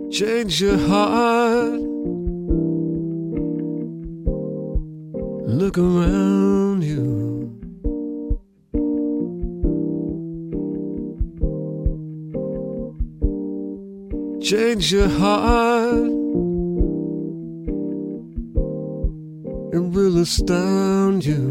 Change your heart. Look around you. Change your heart. It will astound you.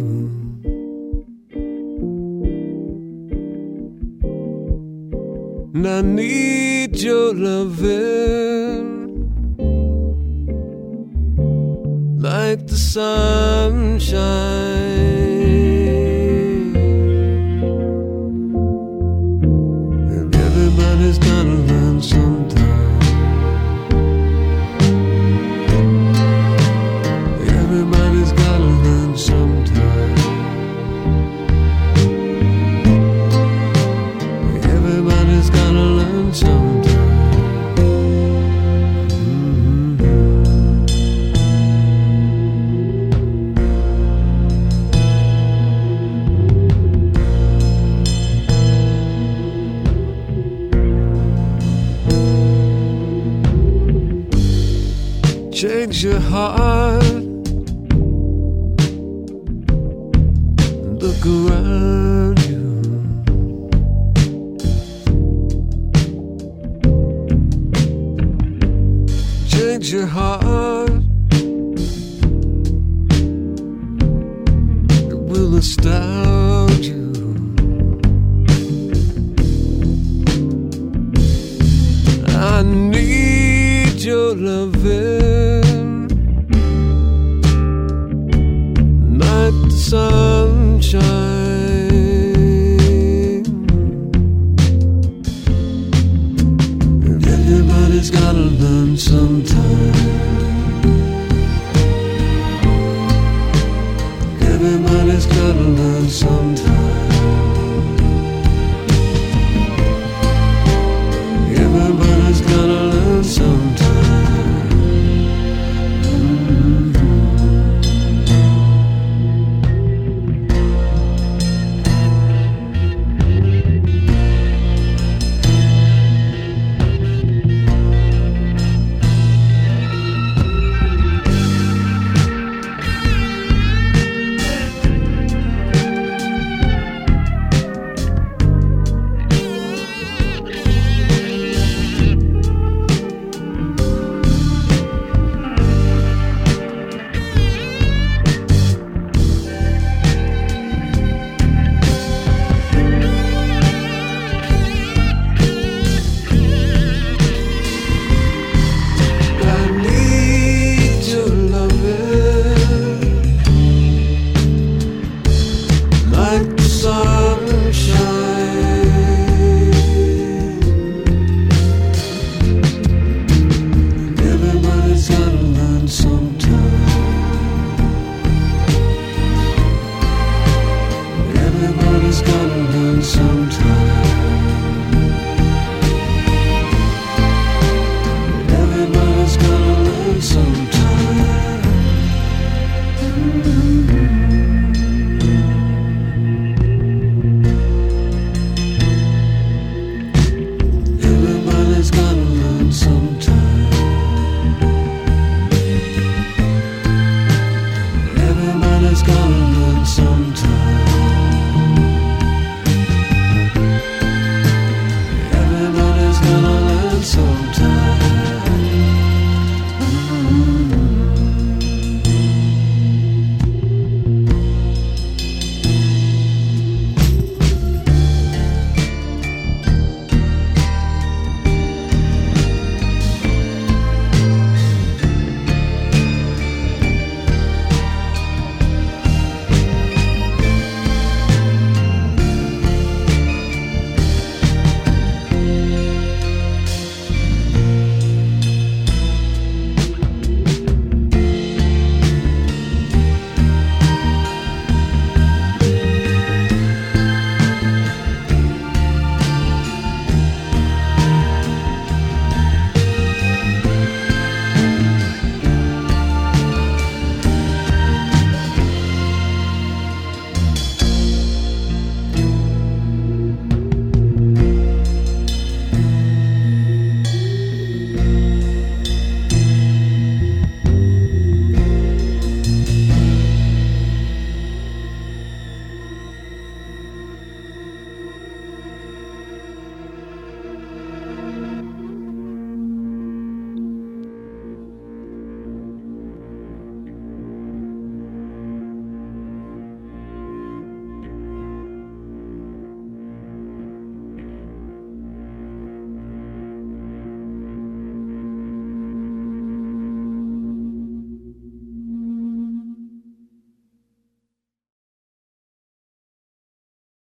And I need your loving like the sunshine. And everybody's gotta learn sometime. Everybody's gotta learn sometime. Everybody's gotta learn sometime. Change your heart. Look around you. Change your heart. It will astound you. I need your loving like the sunshine. And everybody's gotta learn sometime. Everybody's gotta learn sometime.